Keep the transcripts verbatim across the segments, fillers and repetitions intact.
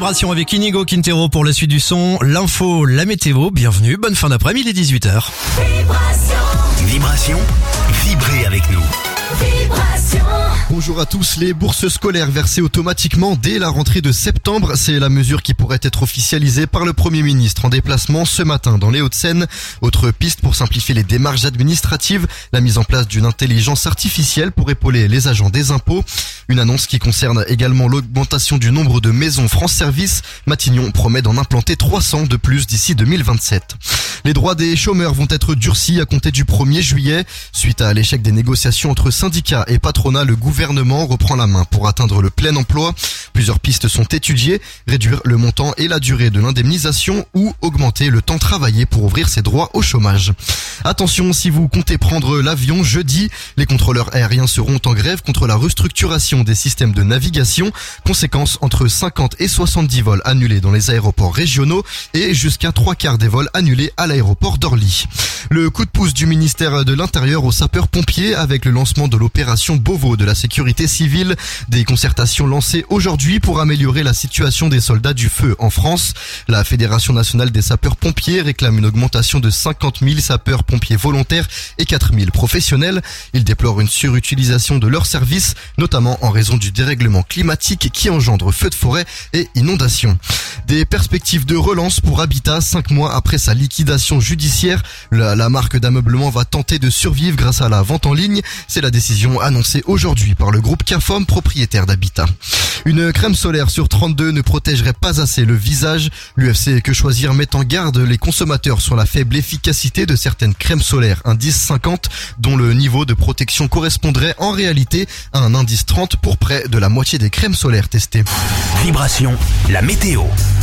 Vibration avec Inigo Quintero pour la suite du son, l'info, la météo. Bienvenue, bonne fin d'après-midi, il est dix-huit heures. Vibration. Vibration. Vibrez avec nous. Vibration. Bonjour à tous, les bourses scolaires versées automatiquement dès la rentrée de septembre, c'est la mesure qui pourrait être officialisée par le Premier ministre en déplacement ce matin dans les Hauts-de-Seine. Autre piste pour simplifier les démarches administratives, la mise en place d'une intelligence artificielle pour épauler les agents des impôts. Une annonce qui concerne également l'augmentation du nombre de maisons France Service. Matignon promet d'en implanter trois cents de plus d'ici deux mille vingt-sept. Les droits des chômeurs vont être durcis à compter du premier juillet. Suite à l'échec des négociations entre syndicats et patronat, le gouvernement reprend la main pour atteindre le plein emploi. Plusieurs pistes sont étudiées, réduire le montant et la durée de l'indemnisation ou augmenter le temps travaillé pour ouvrir ses droits au chômage. Attention, si vous comptez prendre l'avion jeudi, les contrôleurs aériens seront en grève contre la restructuration des systèmes de navigation. Conséquence, entre cinquante et soixante-dix vols annulés dans les aéroports régionaux et jusqu'à trois quarts des vols annulés à l'aéroport d'Orly. Le coup de pouce du ministère de l'Intérieur aux sapeurs-pompiers avec le lancement de l'opération Beauvau de la sécurité civile. Des concertations lancées aujourd'hui pour améliorer la situation des soldats du feu en France. La Fédération nationale des sapeurs-pompiers réclame une augmentation de cinquante mille sapeurs-pompiers volontaires et quatre mille professionnels. Ils déplorent une surutilisation de leurs services, notamment en raison du dérèglement climatique qui engendre feux de forêt et inondations. Des perspectives de relance pour Habitat cinq mois après sa liquidation judiciaire. La, la marque d'ameublement va tenter de survivre grâce à la vente en ligne. C'est la décision annoncée aujourd'hui par le groupe Cafom, propriétaire d'Habitat. Une crème solaire sur trente-deux ne protégerait pas assez le visage. L'U F C Que Choisir met en garde les consommateurs sur la faible efficacité de certaines crèmes solaires indice cinquante, dont le niveau de protection correspondrait en réalité à un indice trente pour près de la moitié des crèmes solaires testées. Vibration, la météo.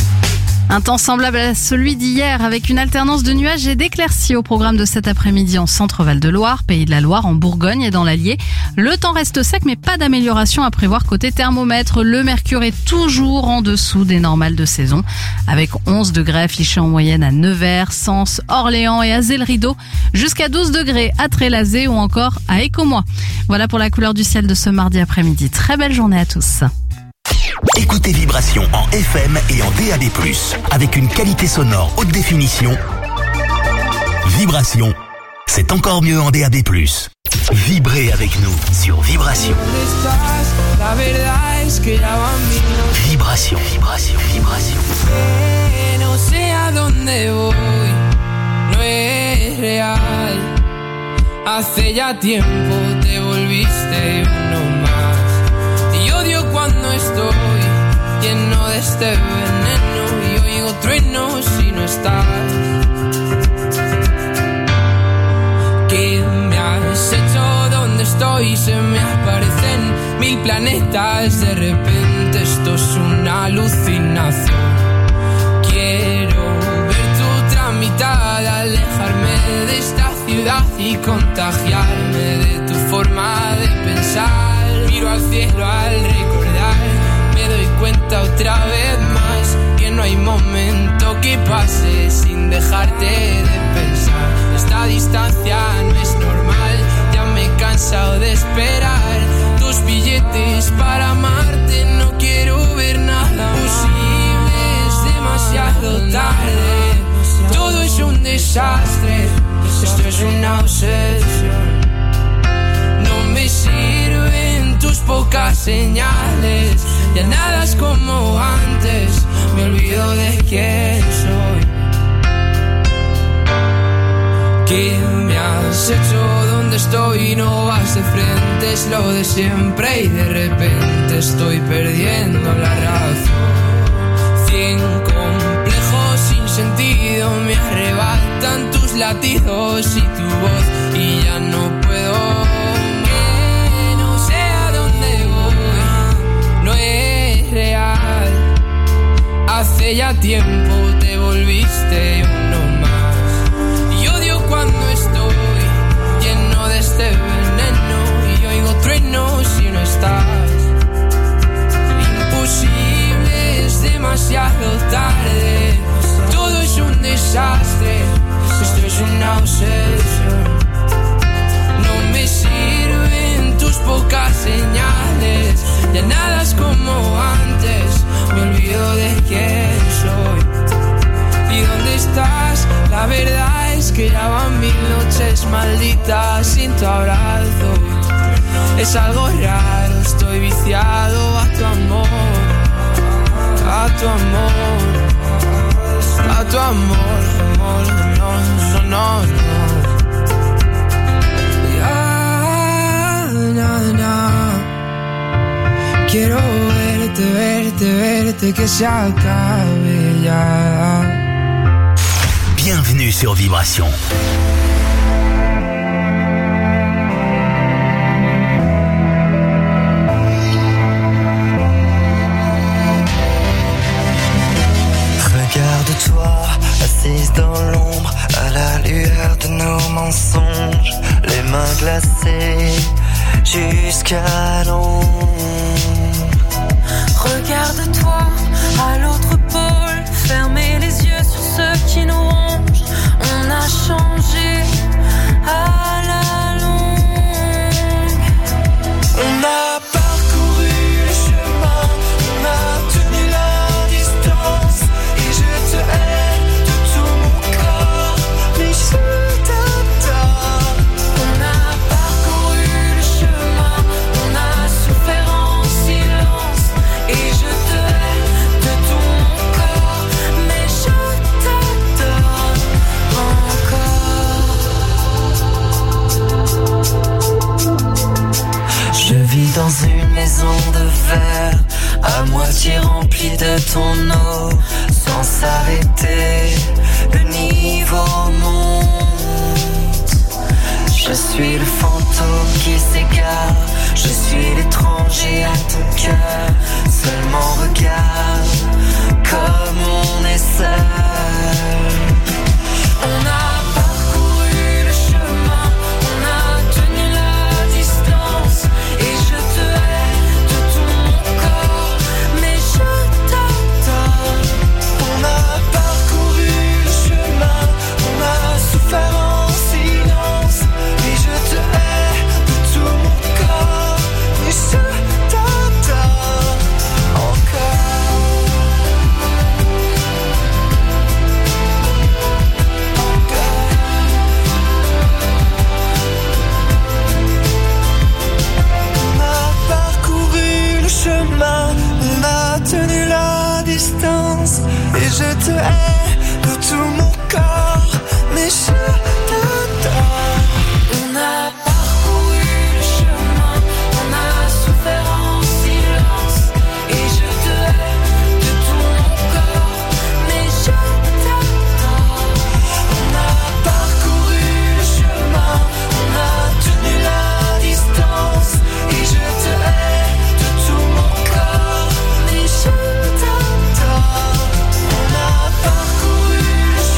Un temps semblable à celui d'hier avec une alternance de nuages et d'éclaircies au programme de cet après-midi en Centre-Val de Loire, Pays de la Loire, en Bourgogne et dans l'Allier. Le temps reste sec mais pas d'amélioration à prévoir côté thermomètre. Le mercure est toujours en dessous des normales de saison avec onze degrés affichés en moyenne à Nevers, Sens, Orléans et Azay-le-Rideau, jusqu'à douze degrés à Trélazé ou encore à Écomois. Voilà pour la couleur du ciel de ce mardi après-midi. Très belle journée à tous. Écoutez Vibration en F M et en D A B plus, avec une qualité sonore haute définition. Vibration, c'est encore mieux en D A B plus. Vibrez avec nous sur Vibration. Vibration, vibration, vibration. No sé a dónde voy, no es real. Hace ya tiempo te volviste uno más. Y odio cuando estoy lleno de este veneno y oigo truenos si no estás. ¿Qué me has hecho? ¿Dónde estoy? Se me aparecen mil planetas. De repente esto es una alucinación. Quiero ver tu tramitada, alejarme de esta ciudad y contagiarme de tu forma de pensar. Miro al cielo al recordar, me doy cuenta otra vez más que no hay momento que pase sin dejarte de pensar. Esta distancia no es normal, ya me he cansado de esperar tus billetes para amarte. No quiero ver nada posible, es demasiado tarde. Todo es un desastre, esto es una obsesión. No me sirven tus pocas señales, ya nada es como antes, me olvido de quién soy. ¿Qué me has hecho? ¿Dónde estoy? No vas de frente, es lo de siempre y de repente estoy perdiendo la razón. Cien complejos sin sentido me arrebatan tus latidos y tu voz y ya no puedo. No es real. Hace ya tiempo te volviste uno más. Y odio cuando estoy lleno de este veneno y oigo truenos si no estás. Imposible, es demasiado tarde. Todo es un desastre, esto es una obsesión. No me sirven tus pocas señales, ya nada es como antes, me olvido de que La verdad es que ya van mil noches malditas sin tu abrazo. Es algo raro, estoy viciado a tu amor, a tu amor, a tu amor, amor, no, no, no, no. Ya, na, na. Quiero verte, verte, verte, que se acabe ya. Bienvenue sur Vibration. Regarde-toi, assise dans l'ombre, à la lueur de nos mensonges, les mains glacées jusqu'à l'ombre. Regarde-toi, à l'autre pôle, fermez les yeux sur ceux qui nous rongent. On a changé à la longue. On a parcouru le chemin, on a tenu la distance. Et je te hais de tout mon corps, mais je t'adore. On a parcouru le chemin, on a souffert en silence. Et je te hais de tout mon corps, mais je t'adore encore. Je vis dans une maison de verre, à moitié remplie de ton eau, sans s'arrêter, le niveau monte. Je suis le fantôme qui s'égare, je suis l'étranger à ton cœur. Seulement regarde comme on est seul. On a parcouru le chemin, on a tenu la distance. Et je te hais de tout mon corps, mais je t'adore. On a parcouru le chemin, on a souffert en silence. Et je te hais de tout mon corps, mais je t'adore encore. On a parcouru le chemin, on a tenu la distance. Et je te hais de tout mon corps, mais je t'adore. On a parcouru le chemin, on a souffert en silence. Et je te hais de tout mon corps, mais je t'adore. On a parcouru le chemin, on a tenu la distance. Et je te hais de tout mon corps, mais je t'adore. On a parcouru le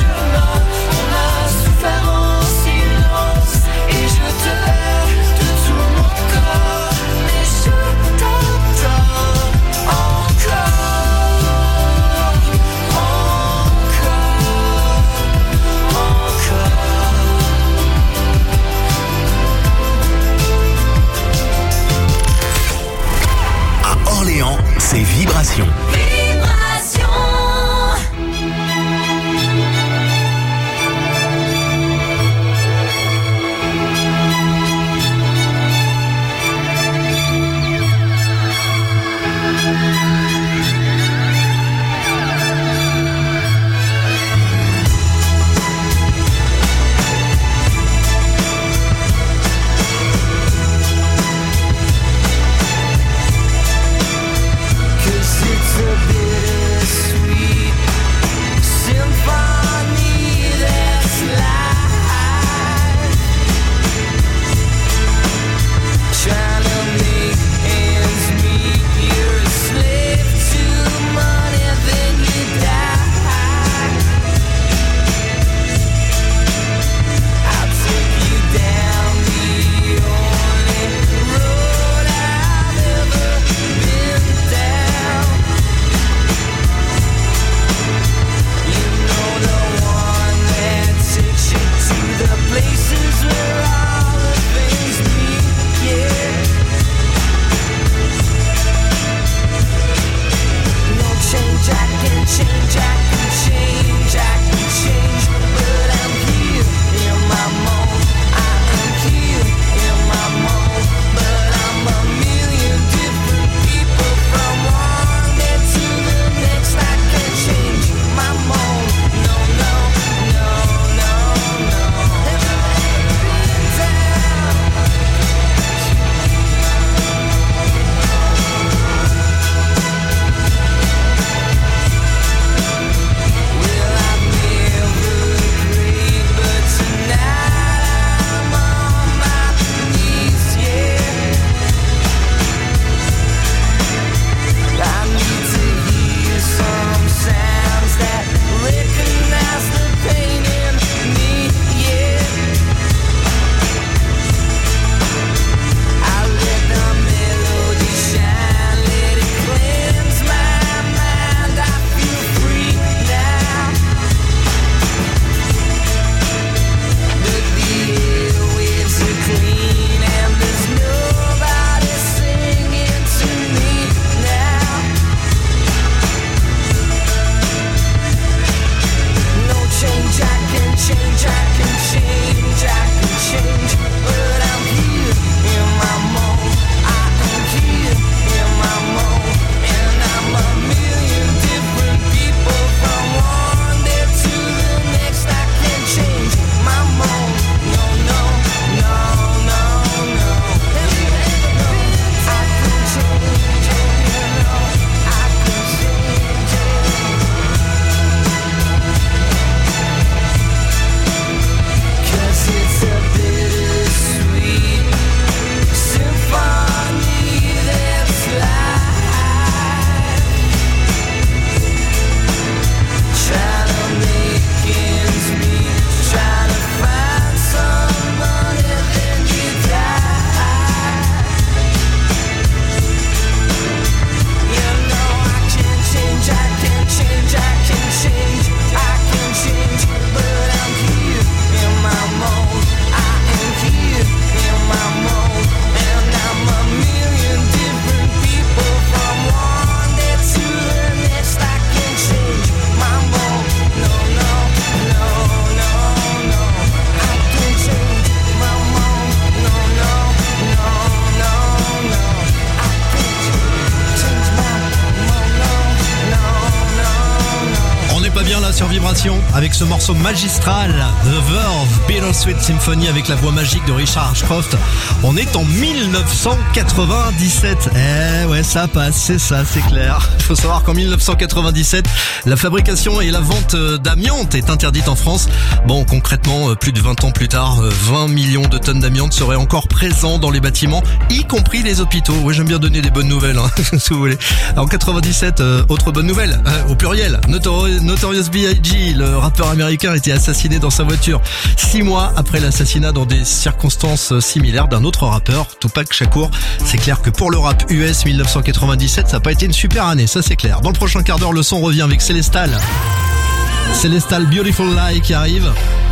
Vibration avec ce morceau magistral, The Verve, Bittersweet Symphony avec la voix magique de Richard Ashcroft. On est en mille neuf cent quatre-vingt-dix-sept. Eh ouais, ça passe, c'est ça, c'est clair. Il faut savoir qu'en mille neuf cent quatre-vingt-dix-sept, la fabrication et la vente d'amiante est interdite en France. Bon, concrètement, plus de vingt ans plus tard, vingt millions de tonnes d'amiante seraient encore présents dans les bâtiments, y compris les hôpitaux. Oui, j'aime bien donner des bonnes nouvelles, hein, si vous voulez. En quatre-vingt-dix-sept, euh, autre bonne nouvelle, euh, au pluriel, Notori- Notorious B I G, le rappeur américain, a été assassiné dans sa voiture six mois après l'assassinat dans des circonstances similaires d'un autre rappeur, Tupac Shakur. C'est clair que pour le rap U S, mille neuf cent quatre-vingt-dix-sept, ça n'a pas été une super année, ça c'est clair. Dans le prochain quart d'heure, le son revient avec Célestal. Célestal Beautiful Lie qui arrive.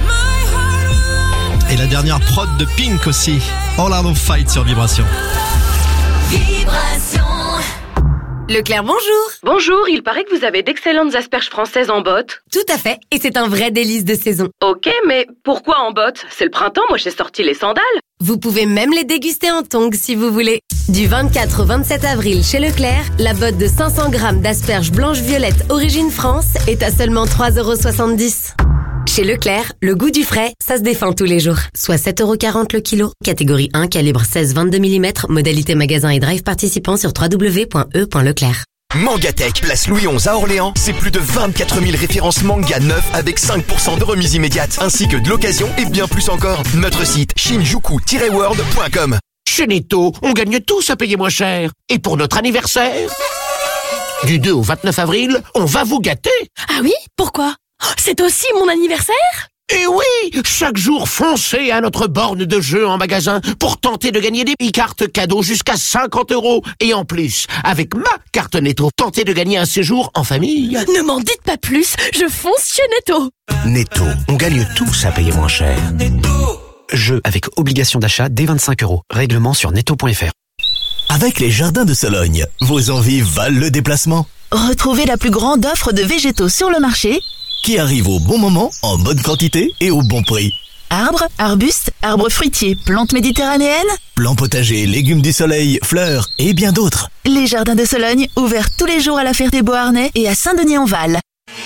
Et la dernière prod de Pink aussi, All Out of Fight sur Vibration. Vibration. Leclerc, bonjour. Bonjour, il paraît que vous avez d'excellentes asperges françaises en botte. Tout à fait, et c'est un vrai délice de saison. Ok, mais pourquoi en botte? C'est le printemps, moi j'ai sorti les sandales. Vous pouvez même les déguster en tongs si vous voulez. Du vingt-quatre au vingt-sept avril chez Leclerc, la botte de cinq cents grammes d'asperges blanches-violettes origine France est à seulement trois euros soixante-dix. Chez Leclerc, le goût du frais, ça se défend tous les jours. Soit sept euros quarante le kilo. Catégorie un, calibre seize vingt-deux millimètres. Modalité magasin et drive participant sur w w w point e point leclerc. Mangatech, place Louis onze à Orléans, c'est plus de vingt-quatre mille références manga neufs avec cinq pour cent de remise immédiate, ainsi que de l'occasion et bien plus encore. Notre site shinjuku tiret world point com. Chez Netto, on gagne tous à payer moins cher. Et pour notre anniversaire, du deux au vingt-neuf avril, on va vous gâter. Ah oui? Pourquoi? C'est aussi mon anniversaire? Et oui, chaque jour, foncez à notre borne de jeu en magasin pour tenter de gagner des e-cartes cadeaux jusqu'à cinquante euros. Et en plus, avec ma carte Netto, tentez de gagner un séjour en famille. Ne m'en dites pas plus, je fonce chez Netto. Netto, on gagne tous à payer moins cher. Jeu avec obligation d'achat dès vingt-cinq euros. Règlement sur netto point f r. Avec les jardins de Sologne, vos envies valent le déplacement. Retrouvez la plus grande offre de végétaux sur le marché, qui arrive au bon moment, en bonne quantité et au bon prix. Arbres, arbustes, arbres fruitiers, plantes méditerranéennes, plants potagers, légumes du soleil, fleurs et bien d'autres. Les jardins de Sologne, ouverts tous les jours à la Ferté-Beauharnais et à Saint-Denis-en-Val.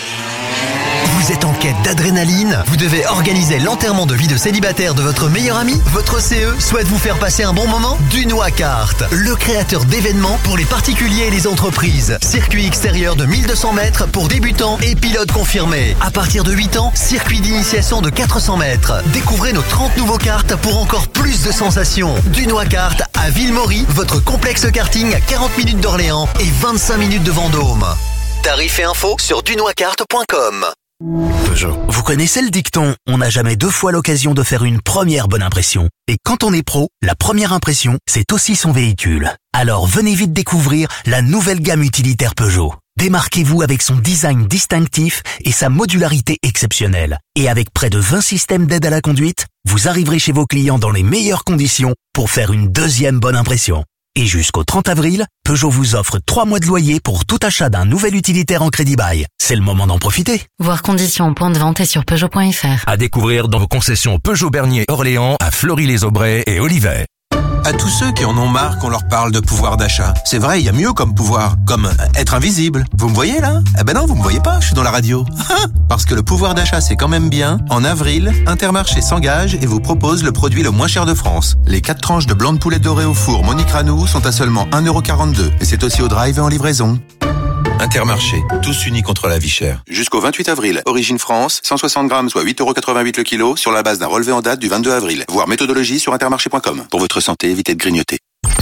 Vous êtes en quête d'adrénaline? Vous devez organiser l'enterrement de vie de célibataire de votre meilleur ami? Votre C E souhaite vous faire passer un bon moment? Dunois Kart, le créateur d'événements pour les particuliers et les entreprises. Circuit extérieur de mille deux cents mètres pour débutants et pilotes confirmés. À partir de huit ans, circuit d'initiation de quatre cents mètres. Découvrez nos trente nouveaux karts pour encore plus de sensations. Dunois Kart à Ville-Maury, votre complexe karting à quarante minutes d'Orléans et vingt-cinq minutes de Vendôme. Tarifs et infos sur dunois kart point com. Peugeot. Vous connaissez le dicton « On n'a jamais deux fois l'occasion de faire une première bonne impression ». Et quand on est pro, la première impression, c'est aussi son véhicule. Alors venez vite découvrir la nouvelle gamme utilitaire Peugeot. Démarquez-vous avec son design distinctif et sa modularité exceptionnelle. Et avec près de vingt systèmes d'aide à la conduite, vous arriverez chez vos clients dans les meilleures conditions pour faire une deuxième bonne impression. Et jusqu'au trente avril, Peugeot vous offre trois mois de loyer pour tout achat d'un nouvel utilitaire en crédit bail. C'est le moment d'en profiter. Voir conditions en point de vente et sur Peugeot point f r. À découvrir dans vos concessions Peugeot Bernier Orléans, à Fleury-les-Aubrais et Olivet. À tous ceux qui en ont marre qu'on leur parle de pouvoir d'achat. C'est vrai, il y a mieux comme pouvoir, comme être invisible. Vous me voyez là? Eh ben non, vous me voyez pas, je suis dans la radio. Parce que le pouvoir d'achat c'est quand même bien. En avril, Intermarché s'engage et vous propose le produit le moins cher de France. Les quatre tranches de blanc de poulet doré au four Monique Ranou sont à seulement un euro quarante-deux. Et c'est aussi au drive et en livraison. Intermarché, tous unis contre la vie chère. Jusqu'au vingt-huit avril, Origine France, cent soixante grammes, soit huit euros quatre-vingt-huit le kilo, sur la base d'un relevé en date du vingt-deux avril. Voir méthodologie sur intermarché point com. Pour votre santé, évitez de grignoter.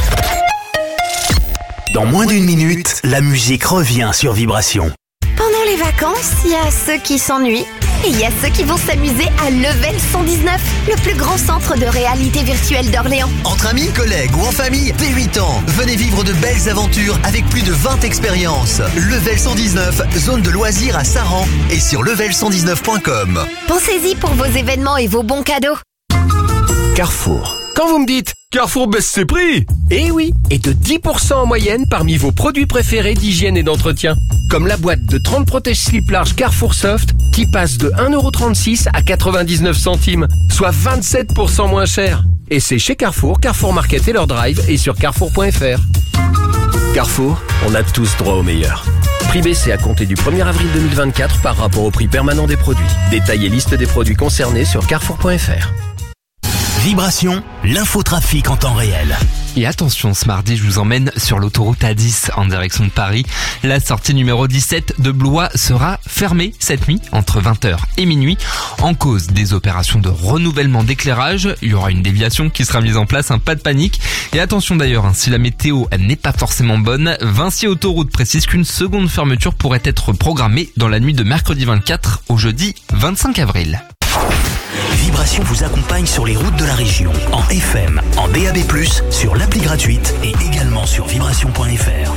Dans moins d'une minute, la musique revient sur Vibration. Pendant les vacances, il y a ceux qui s'ennuient et il y a ceux qui vont s'amuser à Level cent dix-neuf, le plus grand centre de réalité virtuelle d'Orléans. Entre amis, collègues ou en famille, dès huit ans, venez vivre de belles aventures avec plus de vingt expériences. Level cent dix-neuf, zone de loisirs à Saran et sur level cent dix-neuf point com. Pensez-y pour vos événements et vos bons cadeaux. Carrefour. Quand vous me dites Carrefour baisse ses prix, eh oui, et de dix pour cent en moyenne parmi vos produits préférés d'hygiène et d'entretien. Comme la boîte de trente protège-slip large Carrefour Soft qui passe de un euro trente-six à quatre-vingt-dix-neuf centimes, soit vingt-sept pour cent moins cher. Et c'est chez Carrefour, Carrefour Market et leur drive et sur carrefour point f r. Carrefour, on a tous droit au meilleur. Prix baissé à compter du premier avril deux mille vingt-quatre par rapport au prix permanent des produits. Détail et liste des produits concernés sur carrefour point f r. Vibration, l'infotrafic en temps réel. Et attention, ce mardi, je vous emmène sur l'autoroute A dix en direction de Paris. La sortie numéro dix-sept de Blois sera fermée cette nuit entre vingt heures et minuit en cause des opérations de renouvellement d'éclairage. Il y aura une déviation qui sera mise en place, un pas de panique. Et attention d'ailleurs, hein, si la météo n'est pas forcément bonne, Vinci Autoroute précise qu'une seconde fermeture pourrait être programmée dans la nuit de mercredi vingt-quatre au jeudi vingt-cinq avril. Vibration vous accompagne sur les routes de la région, en F M, en D A B plus, sur l'appli gratuite et également sur vibration point f r.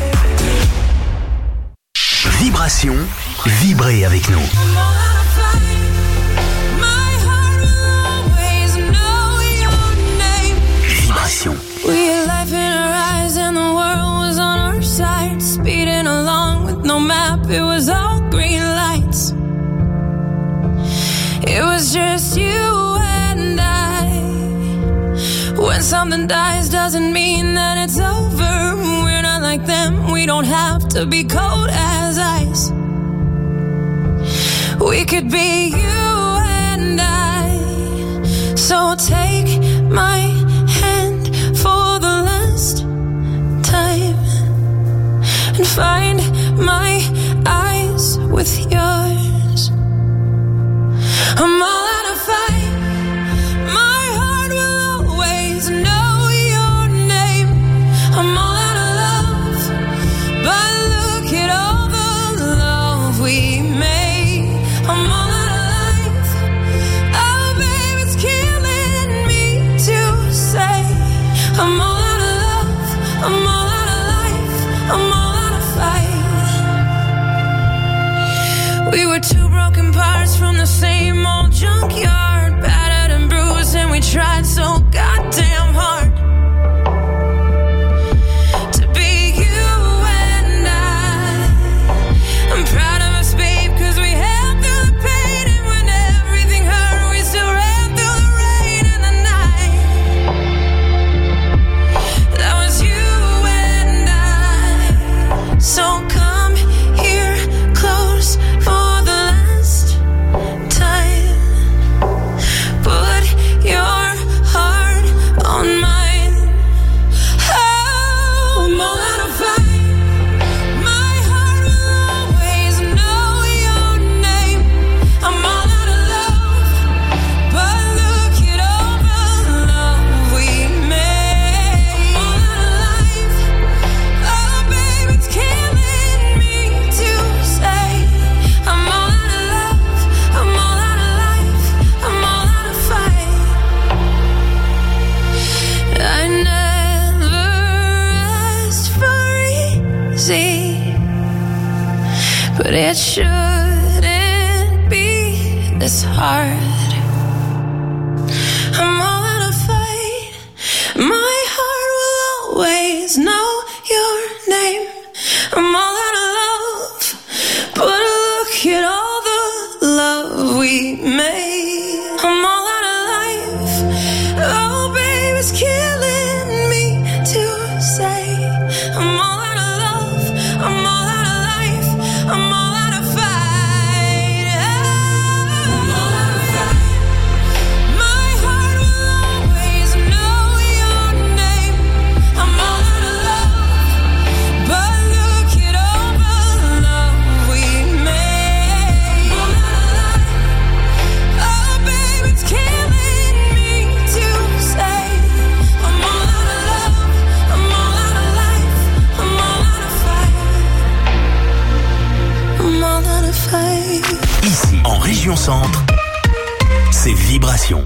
Vibration, vibrez avec nous. Vibration. We had life in our eyes and the world was on our side. Speeding along with no map, it was all green lights. It was just you and I. When something dies doesn't mean that it's over. We're not like them, we don't have to be cold as ice. We could be you and I. So take my hand for the last time and find my eyes with yours. I'm all out of fight. My heart will always know your name. I'm all out of love, but look at all the love we made. I'm all out of life. Oh, babe, it's killing me to say. I'm all out of love. I'm all out of life. I'm all out of fight. We were two broken parts from the same old junkyard, battered and bruised, and we tried so goddamn hard to be you and I. I'm proud of us, babe, cause we held through the pain, and when everything hurt, we still ran through the rain and the night. That was you and I. So come here close for the last time. Put your heart on mine. Oh, I'm all out of fight. My heart will always know your name. I'm all out of love, but look at all the love we made. I'm all out of life. Oh, babe, it's killing me to say. I'm all out of love. I'm all out of life. I'm all out of fight. I never asked for easy, but it shouldn't be this hard. I'm all out of fight. My heart will always know your name. I'm all out of love, but look at all the love we made. I'm all out of life. Oh, babe, it's killing me to say. I'm all out of love. I'm all out of life. I'm all out of fight. I'm all out of fight. My heart will always know your name. I'm all out of love, but look at all the love we made. I'm all out of life. Oh, babe, it's killing me to say. I'm all out of love. I'm all out of life. I'm all out of fight. I'm all out of fight. Ici, en région centre, c'est Vibration.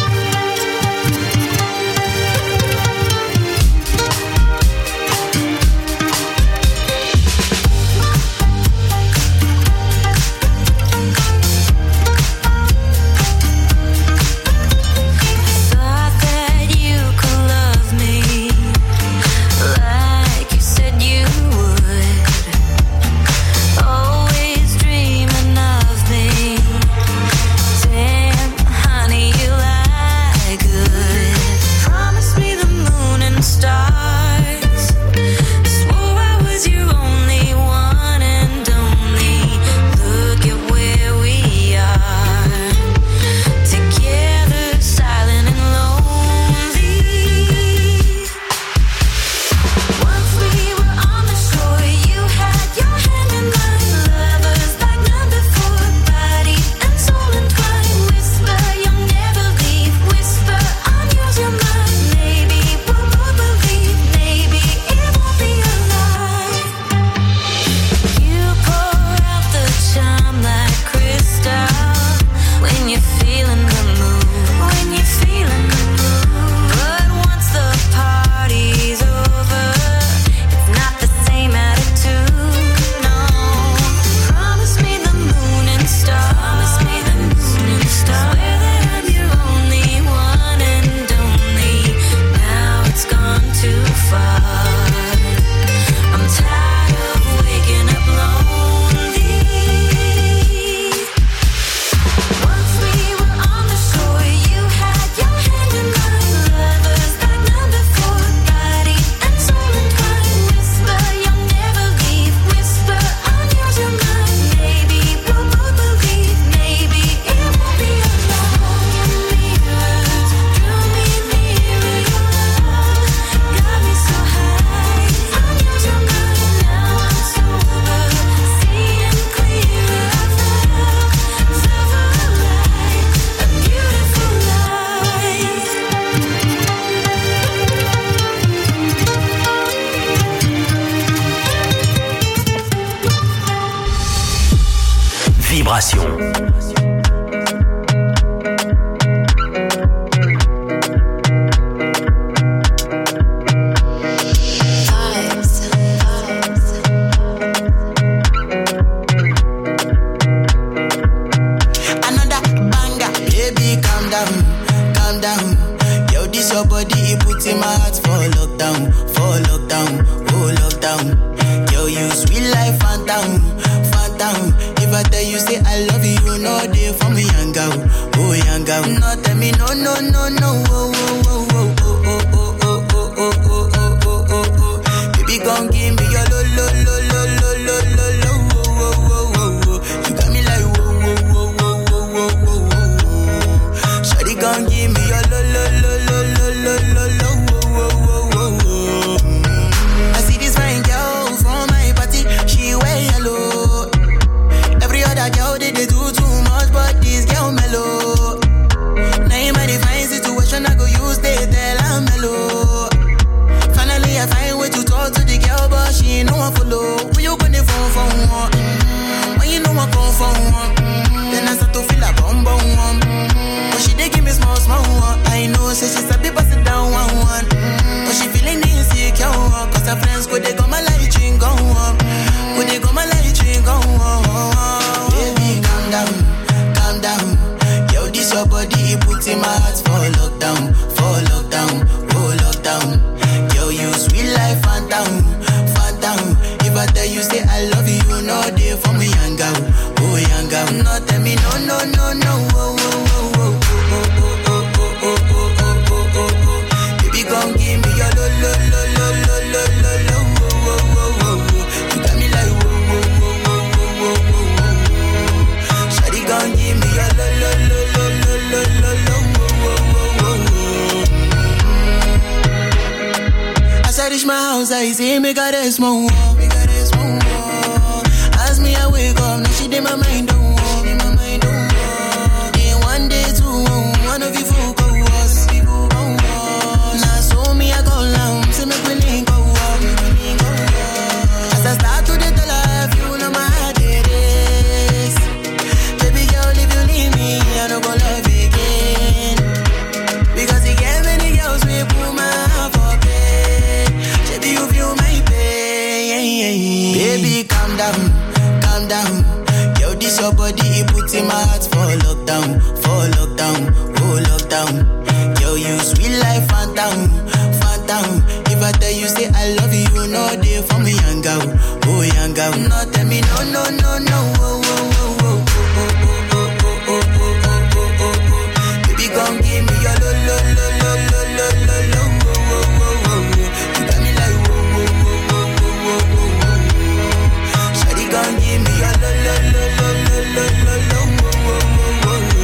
Thought that you could love me like you said you would. Always dreaming of me. Damn, honey, you Vibration. In my heart for lockdown, for lockdown, oh lockdown. Yo, you sweet life, phantom, phantom. If I tell you say I love you, you know they for me, young girl, oh young girl. No tell me no, no, no, no, oh, oh, oh, oh, oh, oh, oh, oh, oh, oh, oh, oh, oh, oh. Baby, gon' give me your lo, lo, lo, lo, lo, lo, lo, lo, oh, oh, oh, oh, oh. You got me like whoa, whoa, whoa, whoa, whoa, whoa, whoa, whoa. Shawty gon' give me your lo, lo, lo, lo, lo, lo, lo, lo. They do too much, but this girl mellow. Now in my divine situation, I go use they tell I'm mellow. Finally, I find way to talk to the girl, but she ain't no one follow. Who you gonna phone for one? Mm-hmm. When you know I come for one, mm-hmm. Then I start to feel a bum bum one. Mm-hmm. But she dey give me small small one. I know, say she's a bit pass it down one one. Mm-hmm. But she feeling insecure, cause her friends go they go my light ring go on. Go they go my light ring go on. Down, calm down. Yo, this your body, it puts in my heart for lockdown, for lockdown, oh lockdown. Yo, you sweet life, phantom, phantom. If I tell you say I love you, you know they for me, young girl, oh young girl. No tell me no, no, no, no, oh, oh, oh, oh, oh, oh, oh, oh, oh, oh, oh, oh, oh. Baby, gon' give me your lo, lo, lo, lo, lo, lo, lo, lo, oh, oh, oh, oh. You got me like whoa, whoa, whoa, whoa, whoa, whoa, whoa. Gon' give me a lo lo lo lo lo lo lo lo wo wo wo wo. As I reach my house, I see me got a small wall, me got a small wall. As me I wake up, now she did my mind don't walk, my mind don't walk. Then one day two, one of you fool go us, people go us. Now so me I go down, say me we link go up, me link go up. As I start to the tell her, you know my heart it is. I don't go love again. Because he gave many girls we put my heart for bed. Baby, you feel my pain. Baby, calm down, calm down. Yo, this your body, it puts in my heart for lockdown, for lockdown, oh lockdown. Yo, you sweet life, phantom, phantom. If I tell you say I love you, you know they for me, young girl, oh young girl. No, tell me no, no, no, no, oh, oh, oh, oh, oh, oh. Gon' give me your lo lo lo lo lo lo lo lo wo wo wo wo. You got me like wo wo wo wo wo wo wo. Shawty gon' give me your lo lo lo lo lo lo lo lo wo wo wo wo.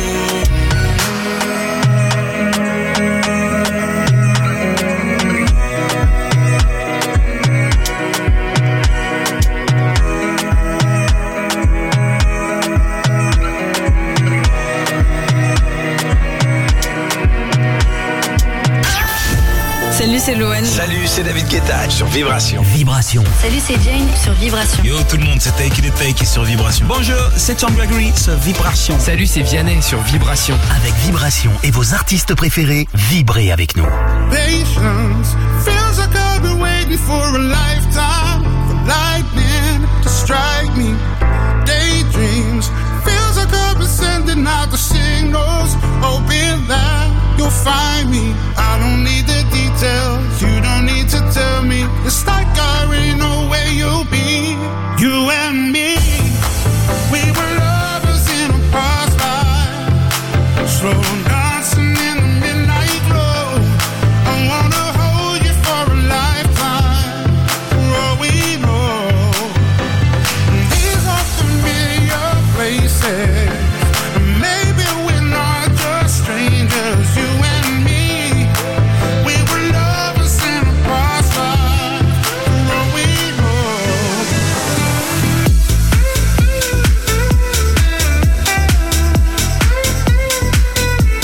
Salut, c'est Loane. Salut, c'est David Guetta sur Vibration. Vibration. Salut, c'est Jane sur Vibration. Yo tout le monde, c'est Take It Take sur Vibration. Bonjour, c'est Tom Gregory sur Vibration. Salut, c'est Vianney sur Vibration. Avec Vibration et vos artistes préférés, vibrez avec nous. Patience feels like I've been waiting for a lifetime for lightning to strike me. Daydreams feels like I've been sending out the signals, hoping that you'll find me. I don't need the details, you don't need to tell me. It's like I already know where you'll be. You and me, we were lovers in a past life, slow dancing in the midnight glow. I wanna hold you for a lifetime, for all we know. These are familiar places, maybe we're not just strangers. You and me, we were lovers in a past life, for all we know.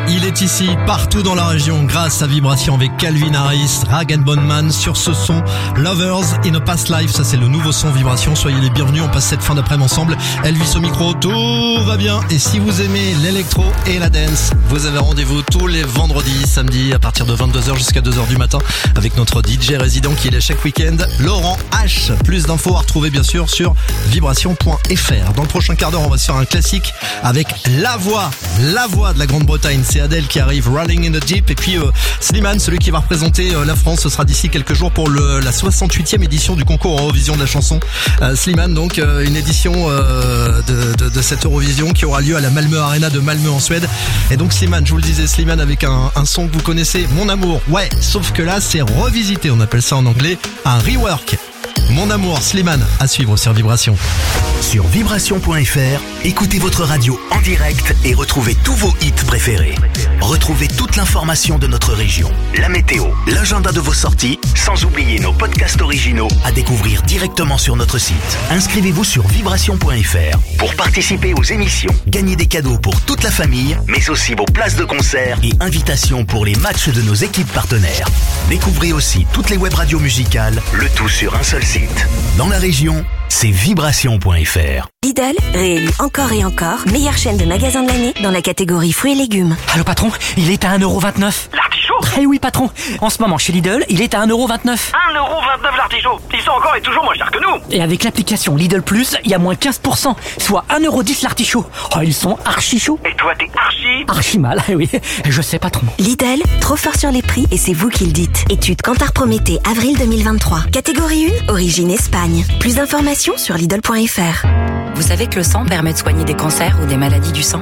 il est ici, partout dans la région, grâce à Vibration avec Calvin Harris, Rag and Bone Man sur ce son Lovers in a Past Life. Ça, c'est le nouveau son Vibration. Soyez les bienvenus. On passe cette fin d'après-midi ensemble. Elvis au micro, tout va bien. Et si vous aimez l'électro et la dance, vous avez rendez-vous tous les vendredis, samedis à partir de vingt-deux heures jusqu'à deux heures du matin avec notre D J résident qui est là chaque week-end, Laurent H. Plus d'infos à retrouver bien sûr sur vibration point f r. Dans le prochain quart d'heure, on va se faire un classique avec la voix, la voix de la Grande-Bretagne. C'est Adèle qui arrive, Rolling in the Deep. Et puis euh, Slimane, celui qui va représenter euh, la France, ce sera d'ici quelques jours pour le, la soixante-huitième édition du concours Eurovision de la chanson. Euh, Slimane, donc euh, une édition euh, de, de, de cette Eurovision qui aura lieu à la Malmö Arena de Malmö en Suède. Et donc Slimane, je vous le disais, Slimane avec un, un son que vous connaissez, Mon Amour. Ouais, sauf que là c'est revisité, on appelle ça en anglais un rework. Mon Amour, Slimane, à suivre sur Vibration. Sur vibration point f r, écoutez votre radio en direct et retrouvez tous vos hits préférés. Retrouvez toute l'information de notre région, la météo, l'agenda de vos sorties, sans oublier nos podcasts originaux à découvrir directement sur notre site. Inscrivez-vous sur vibration point f r pour participer aux émissions, gagner des cadeaux pour toute la famille, mais aussi vos places de concert et invitations pour les matchs de nos équipes partenaires. Découvrez aussi toutes les web radios musicales, le tout sur un seul site. Dans la région, c'est vibration point f r. Lidl, réélu encore et encore, meilleure chaîne de magasins de l'année dans la catégorie fruits et légumes. Allô patron, il est à un euro vingt-neuf. L'artichaut ? Eh oui patron, en ce moment chez Lidl, il est à un euro vingt-neuf. un euro vingt-neuf l'artichaut. Ils sont encore et toujours moins chers que nous. Et avec l'application Lidl Plus, il y a moins quinze pour cent, soit un euro dix l'artichaut. Oh, ils sont archi chauds. Et toi t'es archi Archi mal, eh oui, je sais patron. Lidl, trop fort sur les prix et c'est vous qui le dites. Étude Kantar Prométhée, avril deux mille vingt-trois. Catégorie un, origine Espagne. Plus d'informations sur lidl point f r. Vous savez que le sang permet de soigner des cancers ou des maladies du sang ?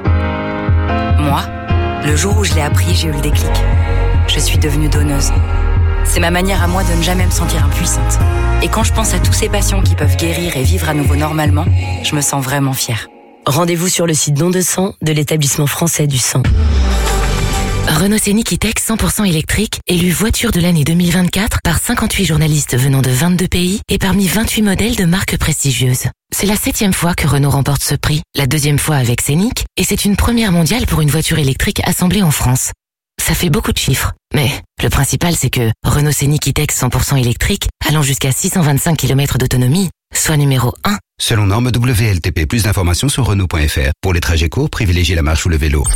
Moi, le jour où je l'ai appris, j'ai eu le déclic. Je suis devenue donneuse. C'est ma manière à moi de ne jamais me sentir impuissante. Et quand je pense à tous ces patients qui peuvent guérir et vivre à nouveau normalement, je me sens vraiment fière. Rendez-vous sur le site Don de sang de l'établissement français du sang. Renault Scénic E-Tech cent pour cent électrique, élu voiture de l'année deux mille vingt-quatre par cinquante-huit journalistes venant de vingt-deux pays et parmi vingt-huit modèles de marques prestigieuses. C'est la septième fois que Renault remporte ce prix, la deuxième fois avec Scénic, et c'est une première mondiale pour une voiture électrique assemblée en France. Ça fait beaucoup de chiffres, mais le principal c'est que Renault Scénic E-Tech cent pour cent électrique, allant jusqu'à six cent vingt-cinq kilomètres d'autonomie, soit numéro un. Selon norme W L T P, plus d'informations sur Renault point f r. Pour les trajets courts, privilégiez la marche ou le vélo.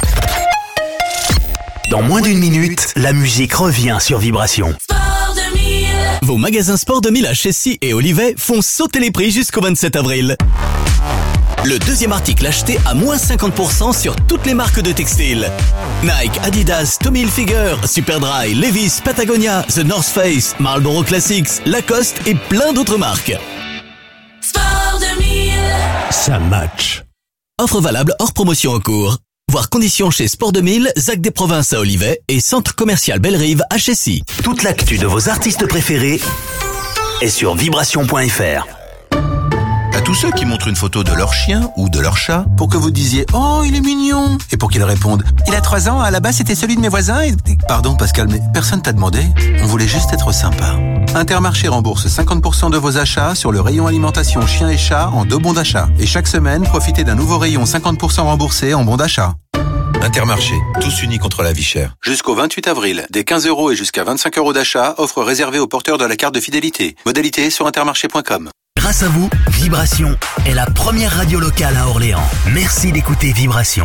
Dans moins d'une minute, la musique revient sur Vibration. Vos magasins Sport deux mille à Chessy et Olivet font sauter les prix jusqu'au vingt-sept avril. Le deuxième article acheté à moins cinquante pour cent sur toutes les marques de textiles. Nike, Adidas, Tommy Hilfiger, Superdry, Levi's, Patagonia, The North Face, Marlboro Classics, Lacoste et plein d'autres marques. Sport deux mille. Ça match. Offre valable hors promotion en cours. Voir conditions chez Sport deux mille, Zac des Provinces à Olivet et Centre Commercial Belle-Rive à Chessy. Toute l'actu de vos artistes préférés est sur vibration point f r. À tous ceux qui montrent une photo de leur chien ou de leur chat pour que vous disiez « Oh, il est mignon !» et pour qu'ils répondent « Il a trois ans, à la base c'était celui de mes voisins et... » Pardon Pascal, mais personne t'a demandé. On voulait juste être sympa. Intermarché rembourse cinquante pour cent de vos achats sur le rayon alimentation chien et chat en deux bons d'achat. Et chaque semaine, profitez d'un nouveau rayon cinquante pour cent remboursé en bons d'achat. Intermarché, tous unis contre la vie chère. Jusqu'au vingt-huit avril, des quinze euros et jusqu'à vingt-cinq euros d'achat, offre réservée aux porteurs de la carte de fidélité. Modalité sur intermarché point com. Grâce à vous, Vibration est la première radio locale à Orléans. Merci d'écouter Vibration.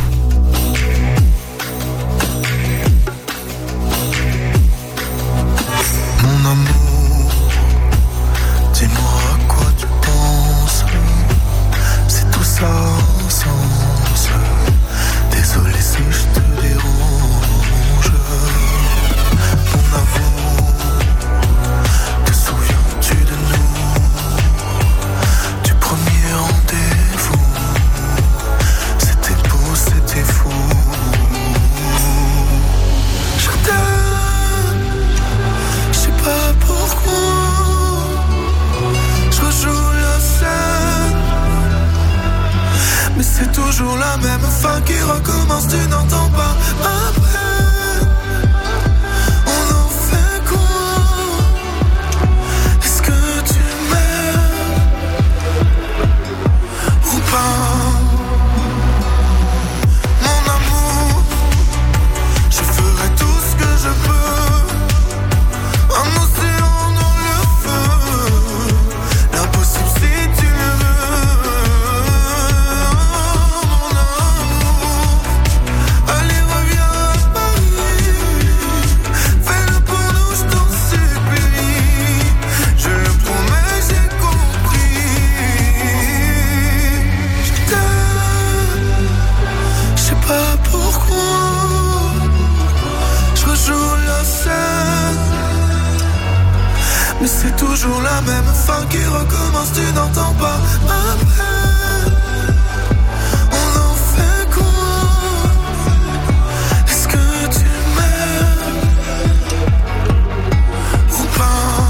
Mon amour, dis-moi à quoi tu penses. C'est tout ça sans sens. Désolé si je te dérange. Mon amour, te souviens-tu de nous? Du premier rendez-vous. C'était beau, c'était fou. Je t'aime, je sais pas pourquoi. Je rejoue la scène, mais c'est toujours la même fin qui recommence, tu n'entends pas après. On en fait quoi? Est-ce que tu m'aimes ou pas? Mon amour, c'est toujours la même fin qui recommence, tu n'entends pas après. On en fait quoi? Est-ce que tu m'aimes ou pas?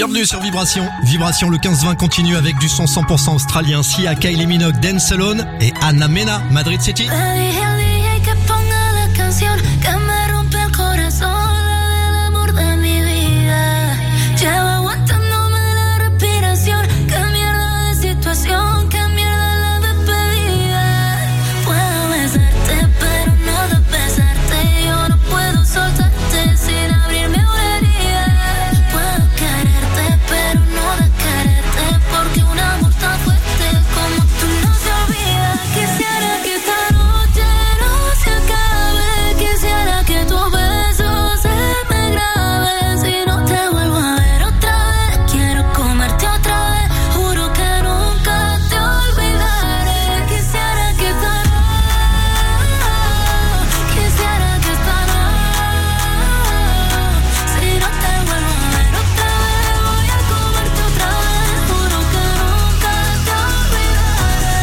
Bienvenue sur Vibration. Vibration, le quinze vingt continue avec du son cent pour cent australien. Sia, Kylie Minogue, Dance Alone et Anna Mena, Madrid City. Quisiera que esta noche no se acabe, quisiera que tu beso se me grabe. Si no te vuelvo a ver otra vez, quiero comerte otra vez, juro que nunca te olvidaré. Quisiera que esta noche, quisiera que esta noche, si no te vuelvo a ver otra vez, voy a comerte otra vez, juro que nunca te olvidaré.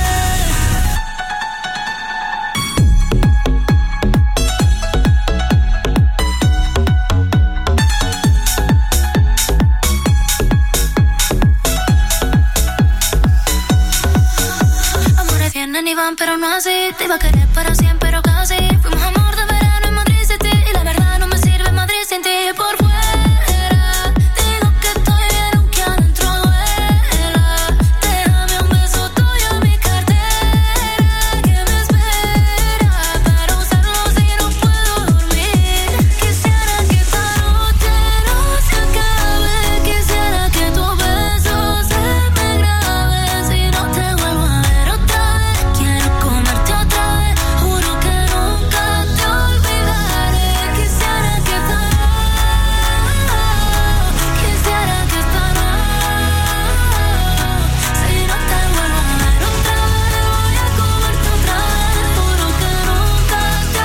Amores vienen y van, pero no así. Te iba a querer para siempre, pero casi. Fuimos amor de verano en Madrid City. Y la verdad no me sirve Madrid sin ti. Por fuera digo que estoy bien, aunque adentro duela. Déjame un beso tuyo en mi cartera, que me espera para usarlo si no puedo dormir. Quisiera que esta noche no se acabe, quisiera que tu beso se me grabe. Si no te vuelvo a ver otra vez, quiero comerte otra vez, juro que nunca te olvidaré. Quisiera que esta noche, quisiera que esta noche, si no te vuelvo a ver otra vez, voy a comerte otra vez, juro que nunca te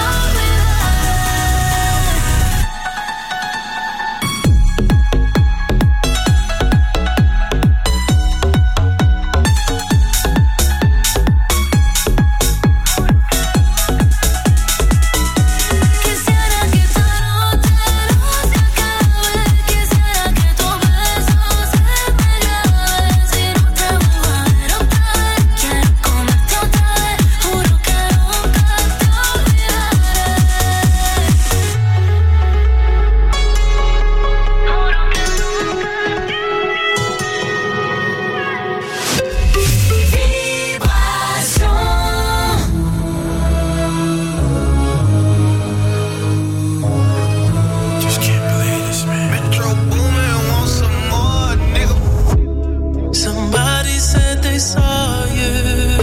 Quisiera que esta noche no se acabe, quisiera que tu beso se me grabe. Si no te vuelvo a ver otra vez, quiero comerte otra vez, juro que nunca te olvidaré. Just can't believe this, man. Metro Boomin want some more, nigga. Somebody said they saw you.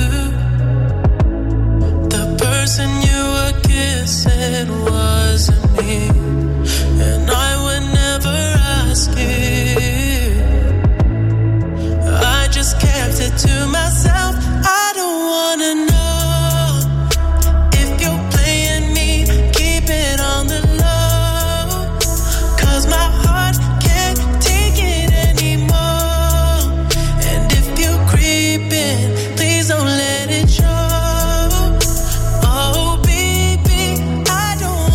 The person you were kissing wasn't me, and I would never ask you. I just kept it to myself. I don't wanna know if you're playing me. Keep it on the low, 'cause my heart can't take it anymore. And if you're creeping, please don't let it show. Oh baby, I don't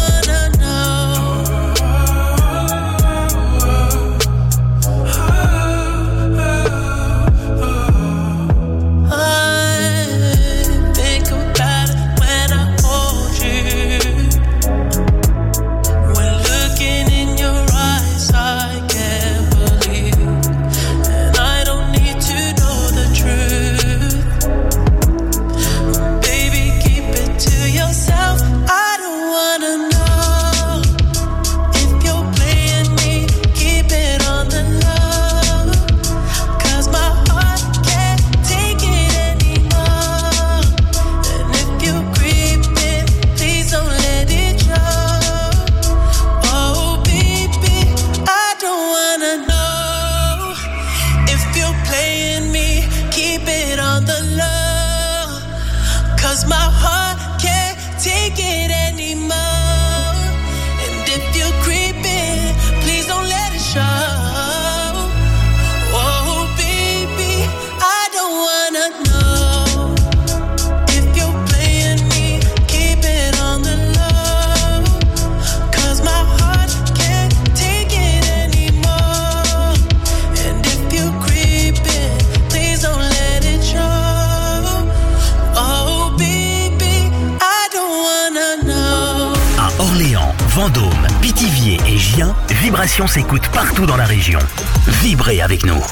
Vendôme, Pithiviers et Gien, Vibration s'écoute partout dans la région. Vibrez avec nous.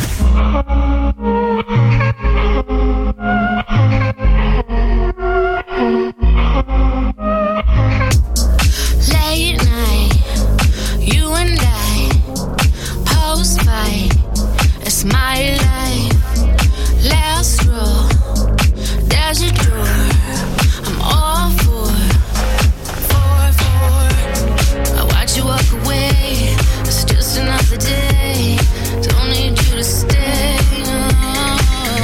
Late night, you and I, post fight, it's my life. Last row, there's your door. I'm all for, for, for. I watch you walk away. It's just another day. Don't need you to stay. No.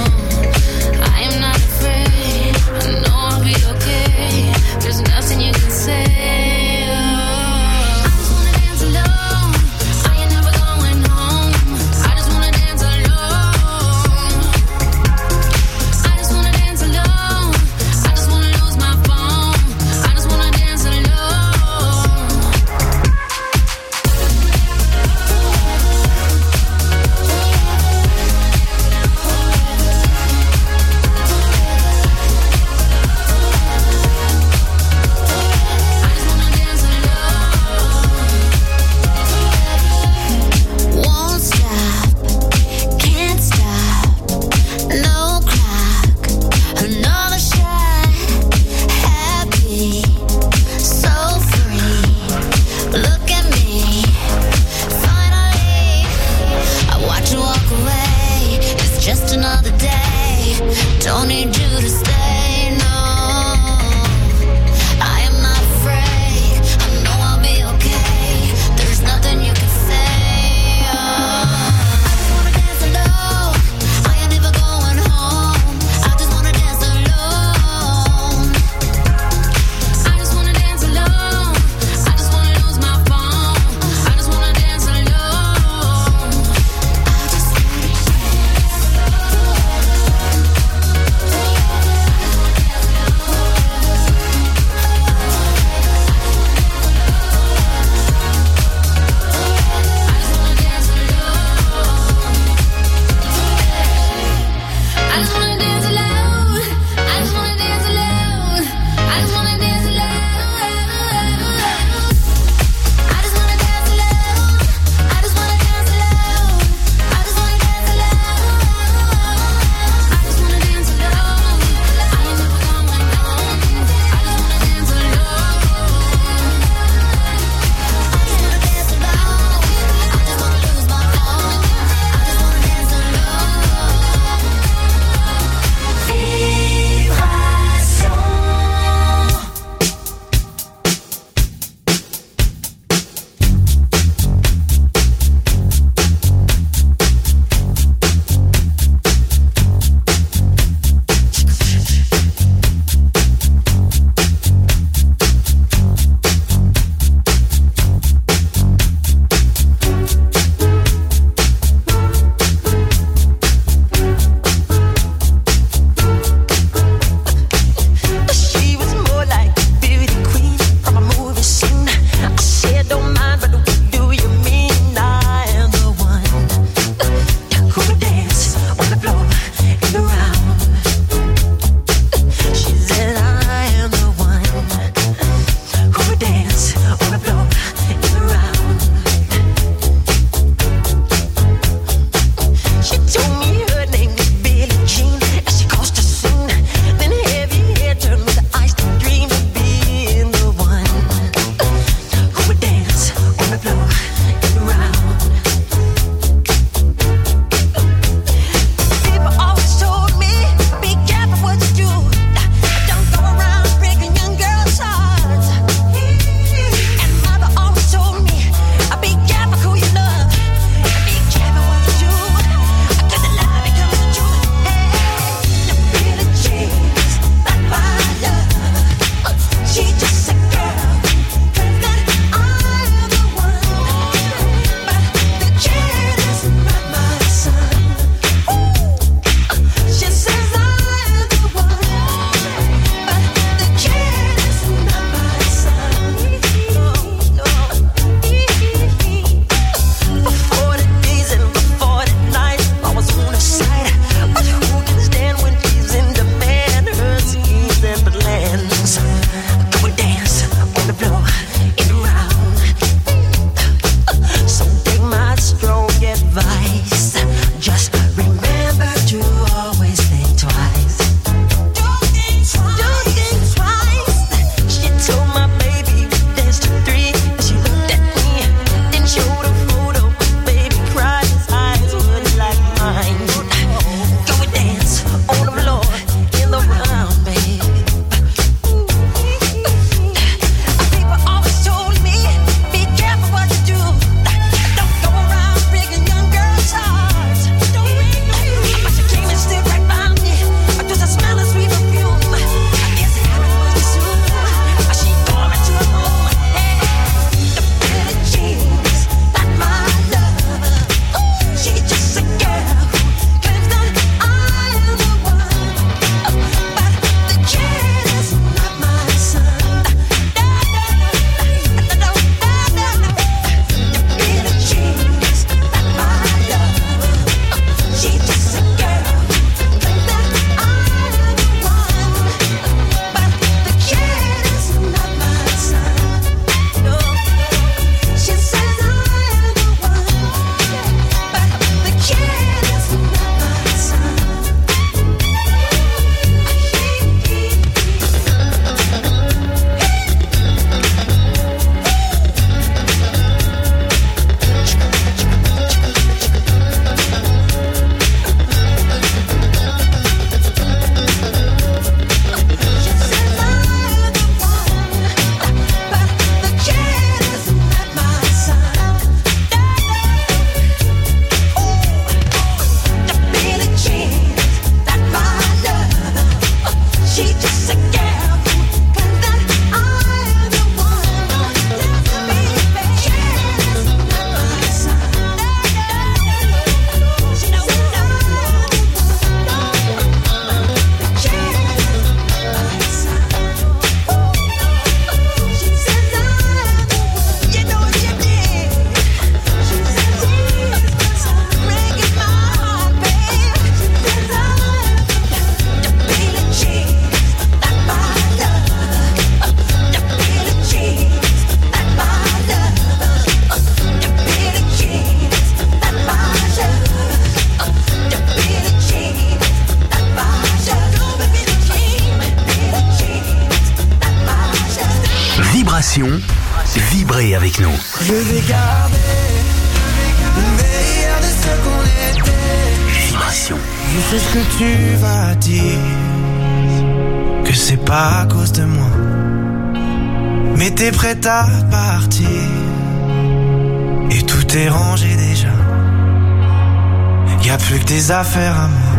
Vibration, vibrez avec nous. Je vais garder le meilleur de ce qu'on était. Vibration. Je sais ce que tu vas dire, que c'est pas à cause de moi. Mais t'es prête à partir, et tout est rangé déjà. Y'a plus que des affaires à moi.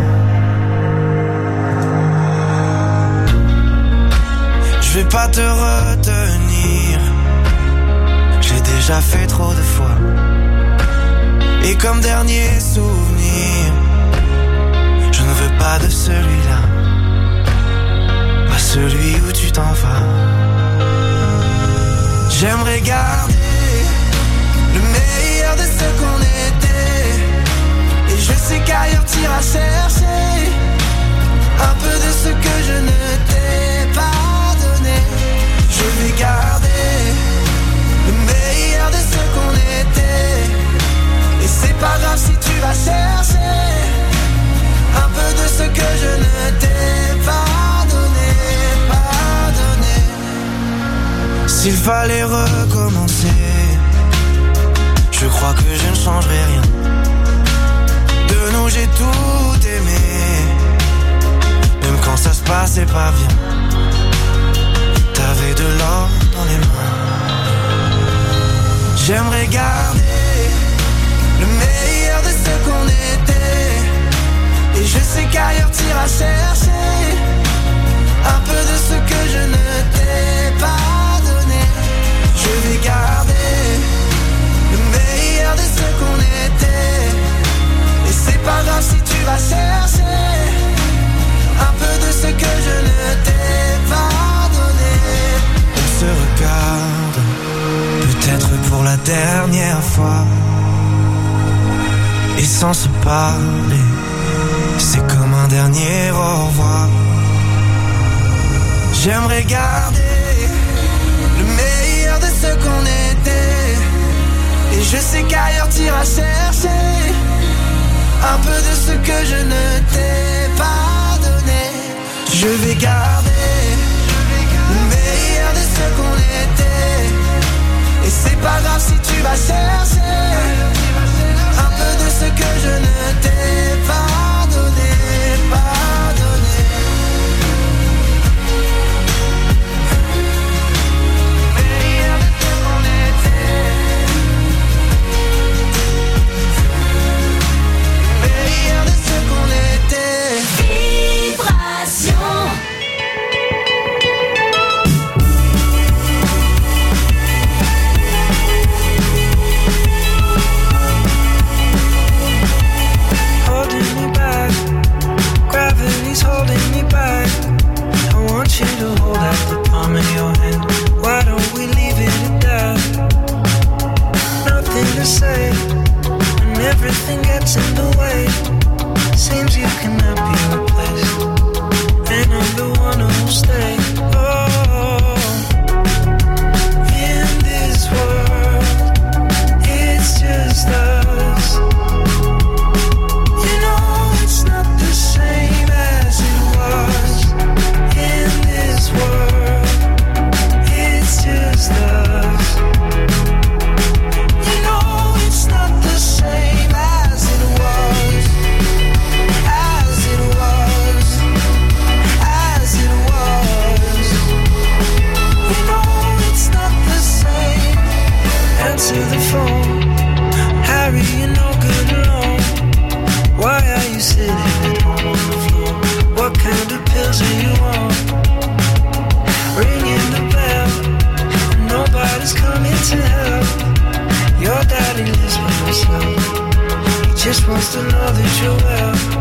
Je vais pas te retenir, j'ai déjà fait trop de fois. Et comme dernier souvenir, je ne veux pas de celui-là, pas celui où tu t'en vas. J'aimerais garder le meilleur de ce qu'on était, et je sais qu'ailleurs t'iras chercher un peu de ce que je ne t'ai pas. Je vais garder le meilleur de ce qu'on était, et c'est pas grave si tu vas chercher un peu de ce que je ne t'ai pas donné, pas donné. S'il fallait recommencer, je crois que je ne changerai rien. De nous j'ai tout aimé, même quand ça se passait pas bien. T'avais de l'or dans les mains. J'aimerais garder le meilleur de ce qu'on était, et je sais qu'ailleurs t'iras chercher un peu de ce que je ne t'ai pas donné. Je vais garder le meilleur de ce qu'on était, et c'est pas grave si tu vas chercher un peu de ce que je ne t'ai pas donné. On se regarde, peut-être pour la dernière fois, et sans se parler, c'est comme un dernier au revoir. J'aimerais garder le meilleur de ce qu'on était, et je sais qu'ailleurs t'iras chercher un peu de ce que je ne t'ai pas donné. Je vais garder le meilleur de ce qu'on était, et c'est pas grave si tu vas chercher un peu de ce que je ne t'ai pas donné, pas donné. Meilleur de ce qu'on était, meilleur de ce qu'on était. Vibration. Gravity's holding me back. I want you to hold out the palm of your hand. Why don't we leave it at that? Nothing to say when everything gets in the way. Seems you cannot be replaced, and I'm the one who'll stay. Oh, in this world, it's just us. You know it's not the same as it was. In this world, it's just us. You know it's not the same as it was, as it was, as it was. You know it's not the same. Answer the phone, Harry, you're no good alone. Why are you sitting at home on the floor? What kind of pills are you on? Ringing the bell, nobody's coming to help. Your daddy lives by himself, he just wants to know that you're well.